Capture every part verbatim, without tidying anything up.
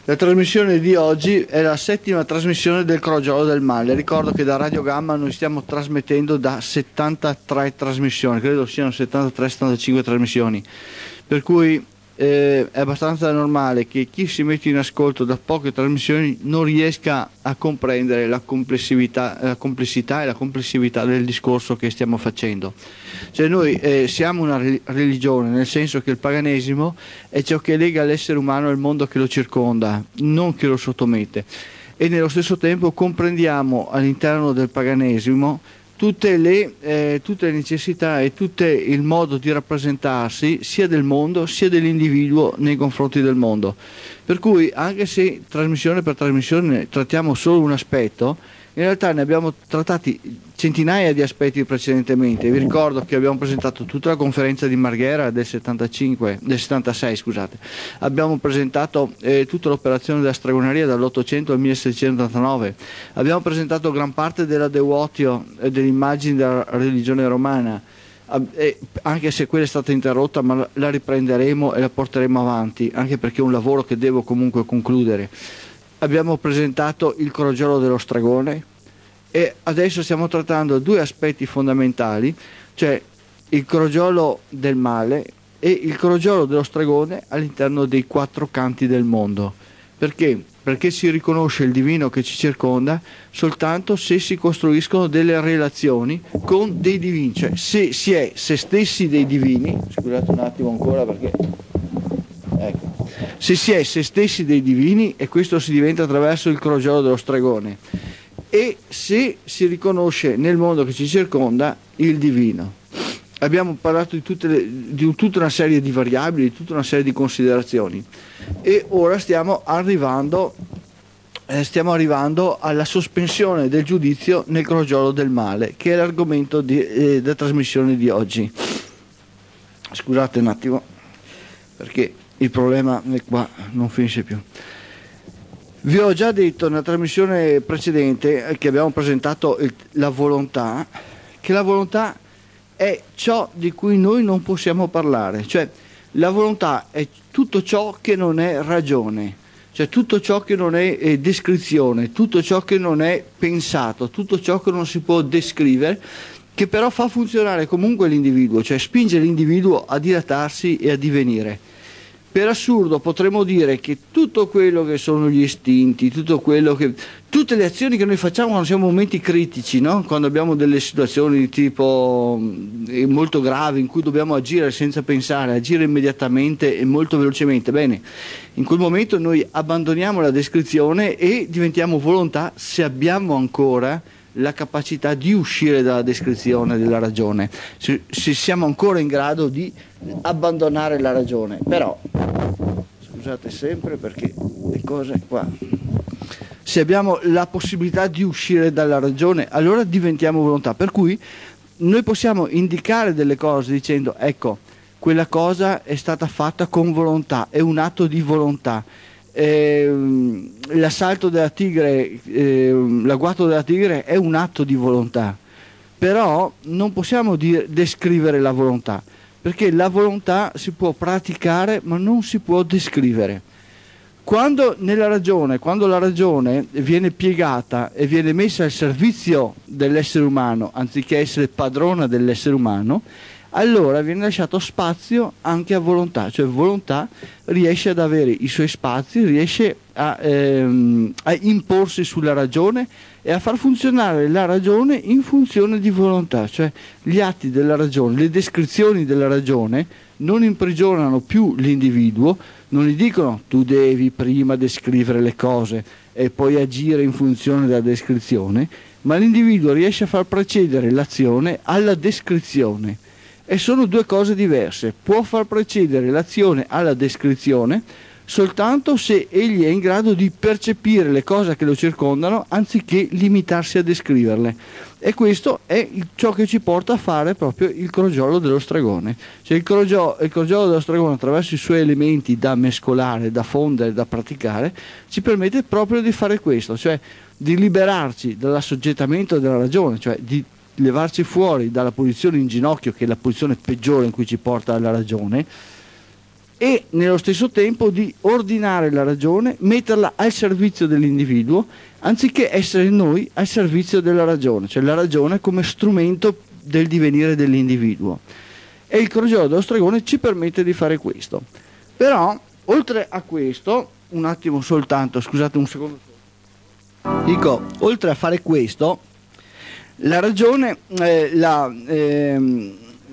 La trasmissione di oggi è la settima trasmissione del Crogiolo del Male. Ricordo che da Radio Gamma noi stiamo trasmettendo da settantatré trasmissioni, credo siano settantatré settantacinque trasmissioni, per cui eh, è abbastanza normale che chi si mette in ascolto da poche trasmissioni non riesca a comprendere la complessità, la complessità e la complessività del discorso che stiamo facendo. Cioè noi eh, siamo una religione, nel senso che il paganesimo è ciò che lega l'essere umano al mondo che lo circonda, non che lo sottomette, e nello stesso tempo comprendiamo all'interno del paganesimo tutte le, eh, tutte le necessità e tutto il modo di rappresentarsi sia del mondo sia dell'individuo nei confronti del mondo. Per cui anche se trasmissione per trasmissione trattiamo solo un aspetto, in realtà ne abbiamo trattati centinaia di aspetti precedentemente. Vi ricordo che abbiamo presentato tutta la conferenza di Marghera del settantacinque, del settantasei, scusate. Abbiamo presentato eh, tutta l'operazione della stregoneria dall'Ottocento al milleseicentottantanove. Abbiamo presentato gran parte della Devoutio e delle immagini della religione romana, eh, anche se quella è stata interrotta, ma la riprenderemo e la porteremo avanti, anche perché è un lavoro che devo comunque concludere. Abbiamo presentato il Crogiolo dello Stragone e adesso stiamo trattando due aspetti fondamentali, cioè il Crogiolo del Male e il Crogiolo dello Stragone all'interno dei quattro canti del mondo. Perché? Perché si riconosce il divino che ci circonda soltanto se si costruiscono delle relazioni con dei divini, cioè se si è se stessi dei divini. Scusate un attimo ancora perché... ecco. Se si è se stessi dei divini, e questo si diventa attraverso il Crogiolo dello Stragone, e se si riconosce nel mondo che ci circonda il divino. Abbiamo parlato di, tutte le, di tutta una serie di variabili, di tutta una serie di considerazioni, e ora stiamo arrivando, eh, stiamo arrivando alla sospensione del giudizio nel Crogiolo del Male, che è l'argomento di, eh, della trasmissione di oggi. Scusate un attimo, perché il problema è qua, non finisce più. Vi ho già detto nella trasmissione precedente che abbiamo presentato il, la volontà, che la volontà è ciò di cui noi non possiamo parlare, cioè la volontà è tutto ciò che non è ragione, cioè tutto ciò che non è eh, descrizione, tutto ciò che non è pensato, tutto ciò che non si può descrivere, che però fa funzionare comunque l'individuo, cioè spinge l'individuo a dilatarsi e a divenire. Per assurdo potremmo dire che tutto quello che sono gli istinti, tutto quello che, tutte le azioni che noi facciamo quando siamo in momenti critici, no? Quando abbiamo delle situazioni di tipo molto gravi in cui dobbiamo agire senza pensare, agire immediatamente e molto velocemente, bene, in quel momento noi abbandoniamo la descrizione e diventiamo volontà, se abbiamo ancora la capacità di uscire dalla descrizione della ragione, se, se siamo ancora in grado di abbandonare la ragione. Però scusate sempre perché le cose qua, se abbiamo la possibilità di uscire dalla ragione, allora diventiamo volontà, per cui noi possiamo indicare delle cose dicendo ecco, quella cosa è stata fatta con volontà, è un atto di volontà. Eh, l'assalto della tigre, eh, l'agguato della tigre è un atto di volontà, però non possiamo dire, descrivere la volontà, perché la volontà si può praticare ma non si può descrivere. Quando nella ragione, quando la ragione viene piegata e viene messa al servizio dell'essere umano anziché essere padrona dell'essere umano, allora viene lasciato spazio anche a volontà, cioè volontà riesce ad avere i suoi spazi, riesce a, ehm, a imporsi sulla ragione e a far funzionare la ragione in funzione di volontà, cioè gli atti della ragione, le descrizioni della ragione non imprigionano più l'individuo, non gli dicono tu devi prima descrivere le cose e poi agire in funzione della descrizione, ma l'individuo riesce a far precedere l'azione alla descrizione. E sono due cose diverse. Può far precedere l'azione alla descrizione soltanto se egli è in grado di percepire le cose che lo circondano anziché limitarsi a descriverle, e questo è ciò che ci porta a fare proprio il Crogiolo dello Stragone. Cioè il Crogiolo, il Crogiolo dello Stragone, attraverso i suoi elementi da mescolare, da fondere, da praticare, ci permette proprio di fare questo, cioè di liberarci dall'assoggettamento della ragione, cioè di levarci fuori dalla posizione in ginocchio, che è la posizione peggiore in cui ci porta la ragione, e nello stesso tempo di ordinare la ragione, metterla al servizio dell'individuo, anziché essere noi al servizio della ragione, cioè la ragione come strumento del divenire dell'individuo. E il crogiolo dello stregone ci permette di fare questo. Però, oltre a questo, un attimo soltanto, scusate un secondo. Dico, oltre a fare questo, la ragione, eh, la, eh,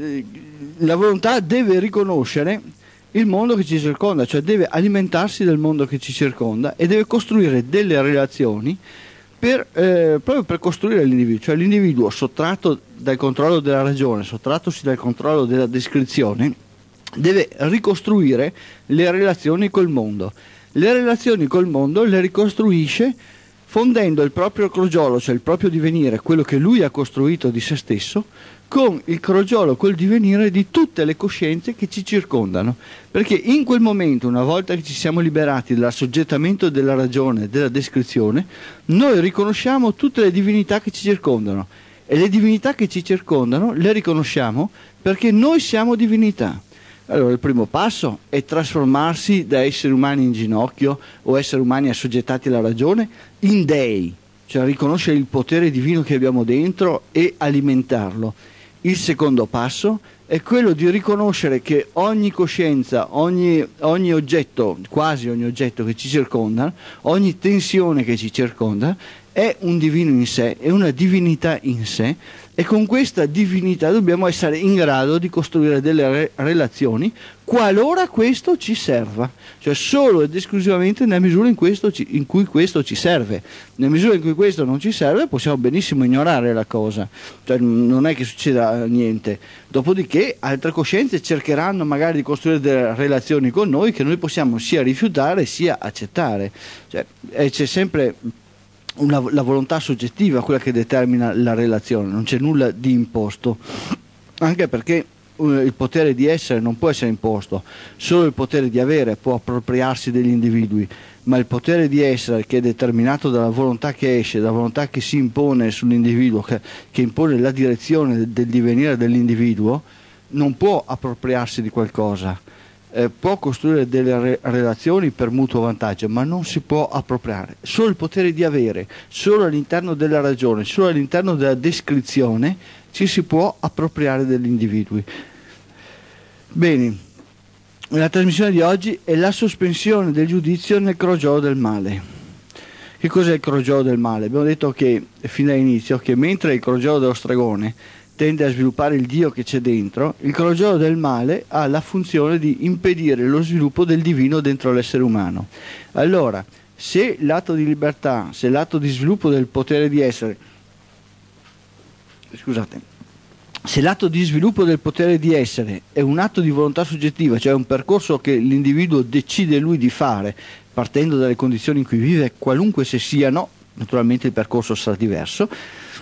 la volontà deve riconoscere il mondo che ci circonda, cioè deve alimentarsi del mondo che ci circonda e deve costruire delle relazioni per, eh, proprio per costruire l'individuo, cioè l'individuo sottratto dal controllo della ragione, sottrattosi dal controllo della descrizione, deve ricostruire le relazioni col mondo. Le relazioni col mondo le ricostruisce fondendo il proprio crogiolo, cioè il proprio divenire, quello che lui ha costruito di se stesso, con il crogiolo, col divenire di tutte le coscienze che ci circondano. Perché in quel momento, una volta che ci siamo liberati dall'assoggettamento della ragione e della descrizione, noi riconosciamo tutte le divinità che ci circondano. E le divinità che ci circondano le riconosciamo perché noi siamo divinità. Allora il primo passo è trasformarsi da esseri umani in ginocchio o esseri umani assoggettati alla ragione in dei, cioè riconoscere il potere divino che abbiamo dentro e alimentarlo. Il secondo passo è quello di riconoscere che ogni coscienza, ogni, ogni oggetto, quasi ogni oggetto che ci circonda, ogni tensione che ci circonda è un divino in sé, è una divinità in sé, e con questa divinità dobbiamo essere in grado di costruire delle re- relazioni qualora questo ci serva, cioè solo ed esclusivamente nella misura in, questo ci, in cui questo ci serve. Nella misura in cui questo non ci serve possiamo benissimo ignorare la cosa, cioè non è che succeda niente. Dopodiché altre coscienze cercheranno magari di costruire delle relazioni con noi che noi possiamo sia rifiutare sia accettare, cioè, e c'è sempre Una, la volontà soggettiva quella che determina la relazione, non c'è nulla di imposto, anche perché uh, il potere di essere non può essere imposto, solo il potere di avere può appropriarsi degli individui, ma il potere di essere, che è determinato dalla volontà che esce, dalla volontà che si impone sull'individuo, che, che impone la direzione del, del divenire dell'individuo, non può appropriarsi di qualcosa. Eh, può costruire delle re- relazioni per mutuo vantaggio, ma non si può appropriare. Solo il potere di avere, solo all'interno della ragione, solo all'interno della descrizione ci si può appropriare degli individui. Bene, la trasmissione di oggi è la sospensione del giudizio nel crogiolo del male. Che cos'è il crogiolo del male? Abbiamo detto che fin dall'inizio che mentre il crogiolo dello stregone tende a sviluppare il Dio che c'è dentro, il crogiolo del male ha la funzione di impedire lo sviluppo del divino dentro l'essere umano. Allora, se l'atto di libertà, se l'atto di sviluppo del potere di essere, scusate, se l'atto di sviluppo del potere di essere è un atto di volontà soggettiva, cioè un percorso che l'individuo decide lui di fare, partendo dalle condizioni in cui vive, qualunque se siano, naturalmente il percorso sarà diverso.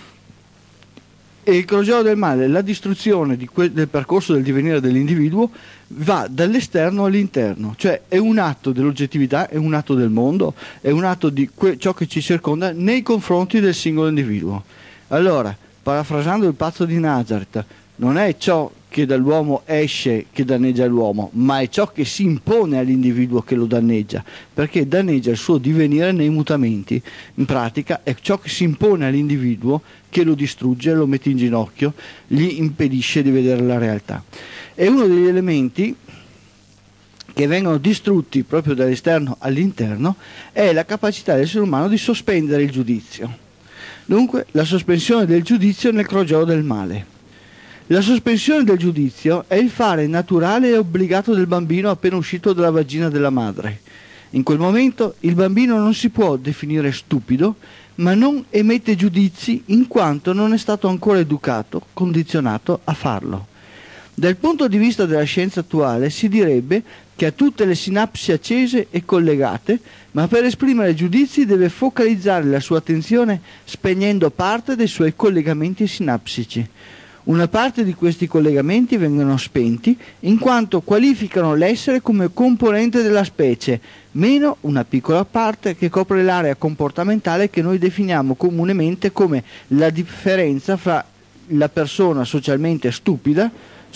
E il crogiolo del male, la distruzione di que- del percorso del divenire dell'individuo, va dall'esterno all'interno, cioè è un atto dell'oggettività, è un atto del mondo, è un atto di que- ciò che ci circonda nei confronti del singolo individuo. Allora, parafrasando il pazzo di Nazareth, non è ciò che dall'uomo esce che danneggia l'uomo, ma è ciò che si impone all'individuo che lo danneggia, perché danneggia il suo divenire nei mutamenti. In pratica è ciò che si impone all'individuo che lo distrugge, lo mette in ginocchio, gli impedisce di vedere la realtà. È uno degli elementi che vengono distrutti proprio dall'esterno all'interno, è la capacità dell'essere umano di sospendere il giudizio. Dunque, la sospensione del giudizio nel crogiolo del male. La sospensione del giudizio è il fare naturale e obbligato del bambino appena uscito dalla vagina della madre. In quel momento il bambino non si può definire stupido, ma non emette giudizi in quanto non è stato ancora educato, condizionato a farlo. Dal punto di vista della scienza attuale si direbbe che ha tutte le sinapsi accese e collegate, ma per esprimere giudizi deve focalizzare la sua attenzione spegnendo parte dei suoi collegamenti sinapsici. Una parte di questi collegamenti vengono spenti in quanto qualificano l'essere come componente della specie, meno una piccola parte che copre l'area comportamentale che noi definiamo comunemente come la differenza fra la persona socialmente stupida,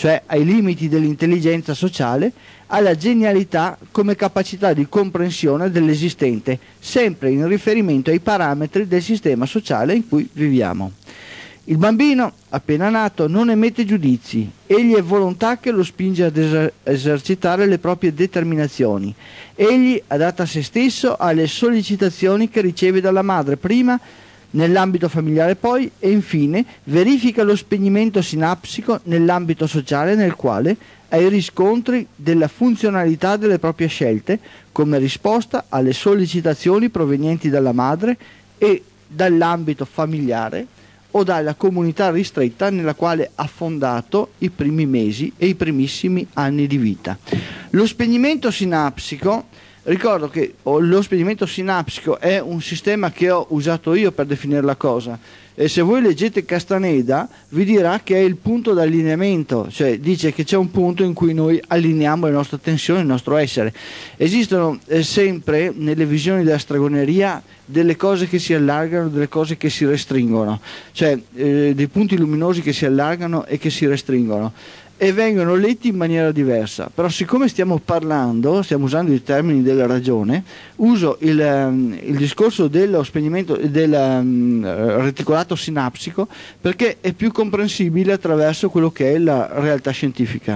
cioè ai limiti dell'intelligenza sociale, alla genialità come capacità di comprensione dell'esistente, sempre in riferimento ai parametri del sistema sociale in cui viviamo. Il bambino, appena nato, non emette giudizi, egli è volontà che lo spinge ad eser- esercitare le proprie determinazioni. Egli adatta se stesso alle sollecitazioni che riceve dalla madre prima, nell'ambito familiare poi, e infine verifica lo spegnimento sinapsico nell'ambito sociale, nel quale ha i riscontri della funzionalità delle proprie scelte come risposta alle sollecitazioni provenienti dalla madre e dall'ambito familiare o dalla comunità ristretta nella quale ha fondato i primi mesi e i primissimi anni di vita. Lo spegnimento sinapsico, ricordo che lo spegnimento sinapsico è un sistema che ho usato io per definire la cosa, e se voi leggete Castaneda vi dirà che è il punto d'allineamento, cioè dice che c'è un punto in cui noi allineiamo le nostre tensioni, il nostro essere. Esistono eh, sempre nelle visioni della stregoneria delle cose che si allargano, delle cose che si restringono, cioè eh, dei punti luminosi che si allargano e che si restringono, e vengono letti in maniera diversa. Però siccome stiamo parlando, stiamo usando i termini della ragione, uso il, um, il discorso dello spegnimento del um, reticolato sinapsico perché è più comprensibile attraverso quello che è la realtà scientifica.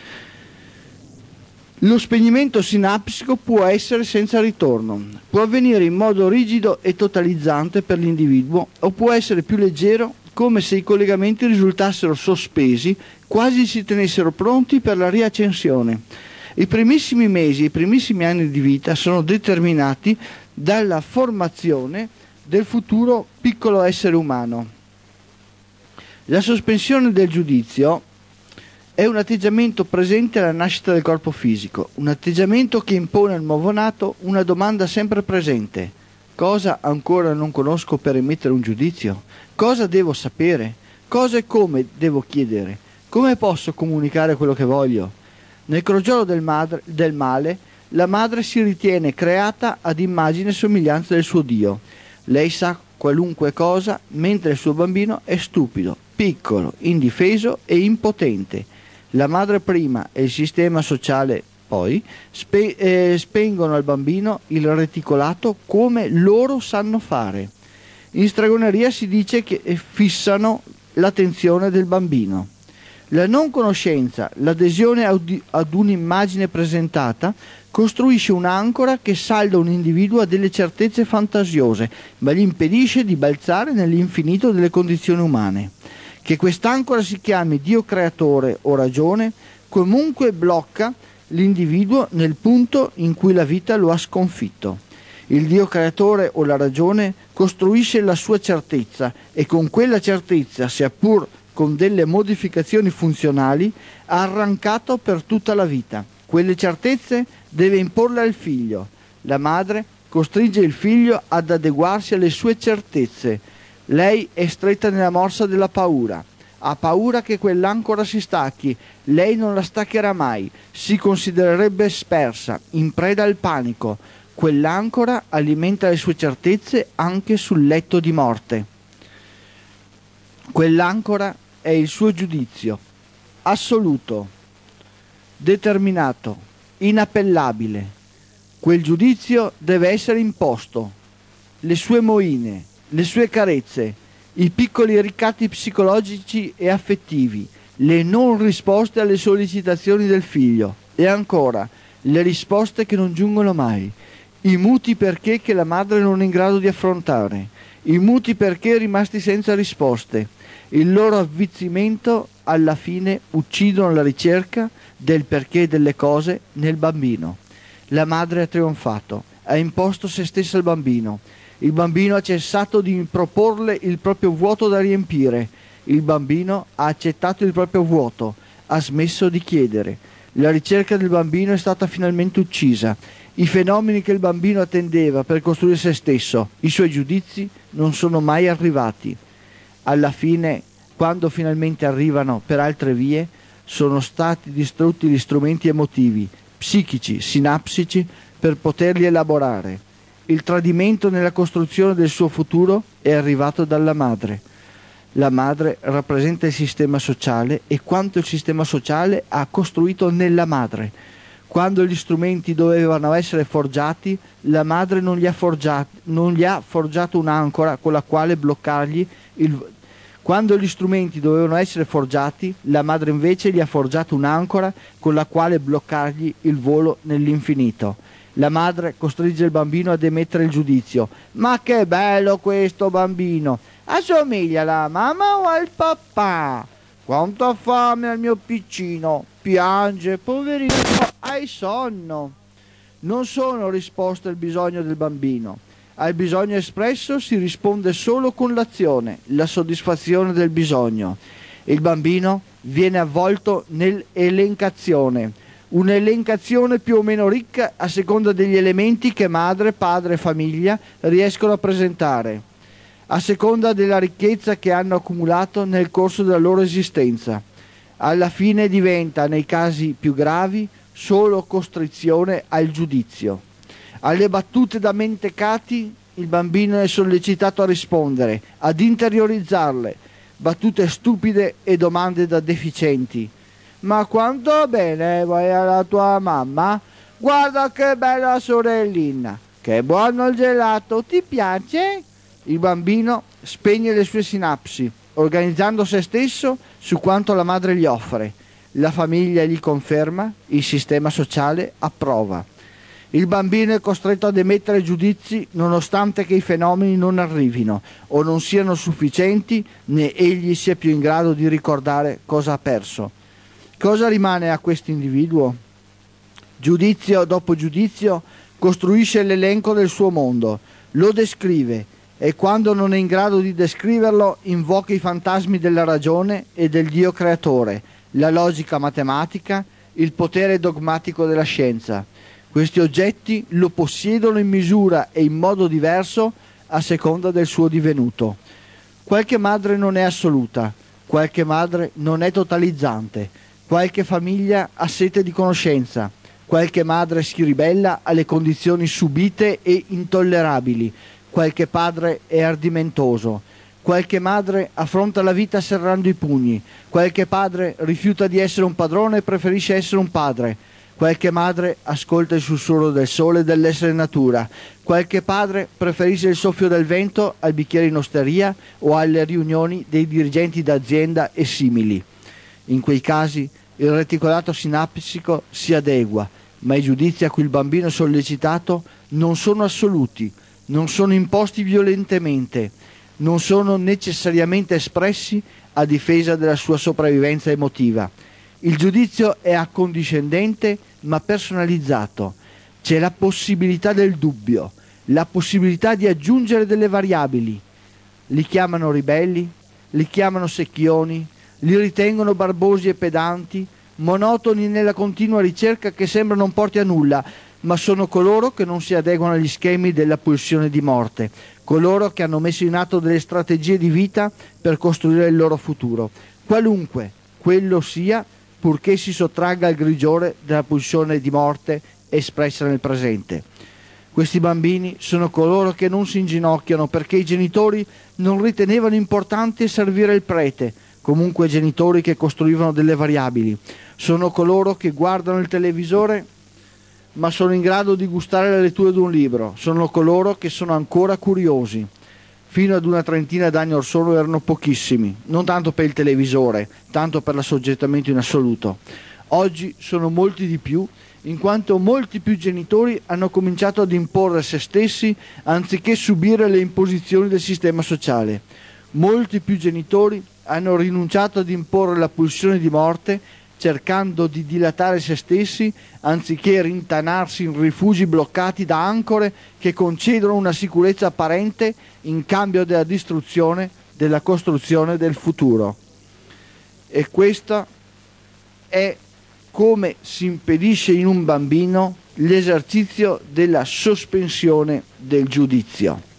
Lo spegnimento sinapsico può essere senza ritorno, può avvenire in modo rigido e totalizzante per l'individuo, o può essere più leggero, come se i collegamenti risultassero sospesi, quasi si tenessero pronti per la riaccensione. I primissimi mesi, i primissimi anni di vita sono determinati dalla formazione del futuro piccolo essere umano. La sospensione del giudizio è un atteggiamento presente alla nascita del corpo fisico, un atteggiamento che impone al nuovo nato una domanda sempre presente: cosa ancora non conosco per emettere un giudizio? Cosa devo sapere? Cosa e come devo chiedere? Come posso comunicare quello che voglio? Nel crogiolo del, madre, del male, la madre si ritiene creata ad immagine e somiglianza del suo Dio. Lei sa qualunque cosa, mentre il suo bambino è stupido, piccolo, indifeso e impotente. La madre prima e il sistema sociale poi spe- eh, spengono al bambino il reticolato come loro sanno fare. In stregoneria si dice che fissano l'attenzione del bambino. La non conoscenza, l'adesione ad un'immagine presentata costruisce un'ancora che salda un individuo a delle certezze fantasiose, ma gli impedisce di balzare nell'infinito delle condizioni umane. Che quest'ancora si chiami Dio creatore o ragione, comunque blocca l'individuo nel punto in cui la vita lo ha sconfitto. Il Dio creatore o la ragione costruisce la sua certezza e con quella certezza, sia pur con delle modificazioni funzionali, ha arrancato per tutta la vita. Quelle certezze deve imporle al figlio. La madre costringe il figlio ad adeguarsi alle sue certezze. Lei è stretta nella morsa della paura. Ha paura che quell'ancora si stacchi. Lei non la staccherà mai. Si considererebbe spersa, in preda al panico. Quell'ancora alimenta le sue certezze anche sul letto di morte. Quell'ancora è il suo giudizio, assoluto, determinato, inappellabile. Quel giudizio deve essere imposto. Le sue moine, le sue carezze, i piccoli ricatti psicologici e affettivi, le non risposte alle sollecitazioni del figlio, e ancora le risposte che non giungono mai, i muti perché che la madre non è in grado di affrontare, i muti perché rimasti senza risposte. Il loro avvizzimento alla fine uccidono la ricerca del perché delle cose nel bambino. La madre ha trionfato, ha imposto se stessa al bambino. Il bambino ha cessato di proporle il proprio vuoto da riempire. Il bambino ha accettato il proprio vuoto, ha smesso di chiedere. La ricerca del bambino è stata finalmente uccisa. I fenomeni che il bambino attendeva per costruire se stesso, i suoi giudizi, non sono mai arrivati. Alla fine, quando finalmente arrivano per altre vie, sono stati distrutti gli strumenti emotivi, psichici, sinapsici per poterli elaborare. Il tradimento nella costruzione del suo futuro è arrivato dalla madre. La madre rappresenta il sistema sociale e quanto il sistema sociale ha costruito nella madre. Quando gli strumenti dovevano essere forgiati, la madre non gli ha forgiati, non gli ha forgiato un'ancora con la quale bloccargli il Quando gli strumenti dovevano essere forgiati, la madre invece gli ha forgiato un'ancora con la quale bloccargli il volo nell'infinito. La madre costringe il bambino ad emettere il giudizio. Ma che bello questo bambino! Assomiglia alla mamma o al papà? Quanto ha fame al mio piccino! Piange, poverino, hai sonno. Non sono risposte al bisogno del bambino. Al bisogno espresso si risponde solo con l'azione, la soddisfazione del bisogno. Il bambino viene avvolto nell'elencazione, un'elencazione più o meno ricca a seconda degli elementi che madre, padre e famiglia riescono a presentare, a seconda della ricchezza che hanno accumulato nel corso della loro esistenza. Alla fine diventa, nei casi più gravi, solo costrizione al giudizio. Alle battute da mentecati il bambino è sollecitato a rispondere, ad interiorizzarle, battute stupide e domande da deficienti. Ma quanto bene vai alla tua mamma? Guarda che bella sorellina, che buono il gelato, ti piace? Il bambino spegne le sue sinapsi, organizzando se stesso su quanto la madre gli offre. La famiglia gli conferma, il sistema sociale approva. Il bambino è costretto ad emettere giudizi nonostante che i fenomeni non arrivino o non siano sufficienti, né egli sia più in grado di ricordare cosa ha perso. Cosa rimane a questo individuo? Giudizio dopo giudizio costruisce l'elenco del suo mondo, lo descrive e quando non è in grado di descriverlo invoca i fantasmi della ragione e del Dio creatore, la logica matematica, il potere dogmatico della scienza. Questi oggetti lo possiedono in misura e in modo diverso a seconda del suo divenuto. Qualche madre non è assoluta, qualche madre non è totalizzante, qualche famiglia ha sete di conoscenza, qualche madre si ribella alle condizioni subite e intollerabili, qualche padre è ardimentoso, qualche madre affronta la vita serrando i pugni, qualche padre rifiuta di essere un padrone e preferisce essere un padre, qualche madre ascolta il sussurro del sole e dell'essere natura, qualche padre preferisce il soffio del vento al bicchiere in osteria o alle riunioni dei dirigenti d'azienda e simili. In quei casi il reticolato sinapsico si adegua, ma i giudizi a cui il bambino è sollecitato non sono assoluti, non sono imposti violentemente, non sono necessariamente espressi a difesa della sua sopravvivenza emotiva. Il giudizio è accondiscendente ma personalizzato. C'è la possibilità del dubbio, la possibilità di aggiungere delle variabili. Li chiamano ribelli, li chiamano secchioni, li ritengono barbosi e pedanti, monotoni nella continua ricerca che sembra non porti a nulla, ma sono coloro che non si adeguano agli schemi della pulsione di morte, coloro che hanno messo in atto delle strategie di vita per costruire il loro futuro, qualunque quello sia, purché si sottragga al grigiore della pulsione di morte espressa nel presente. Questi bambini sono coloro che non si inginocchiano perché i genitori non ritenevano importante servire il prete, comunque genitori che costruivano delle variabili. Sono coloro che guardano il televisore ma sono in grado di gustare la lettura di un libro. Sono coloro che sono ancora curiosi. Fino ad una trentina d'anni or sono erano pochissimi, non tanto per il televisore, tanto per l'assoggettamento in assoluto. Oggi sono molti di più, in quanto molti più genitori hanno cominciato ad imporre se stessi anziché subire le imposizioni del sistema sociale. Molti più genitori hanno rinunciato ad imporre la pulsione di morte, cercando di dilatare se stessi anziché rintanarsi in rifugi bloccati da ancore che concedono una sicurezza apparente in cambio della distruzione della costruzione del futuro. E questa è come si impedisce in un bambino l'esercizio della sospensione del giudizio.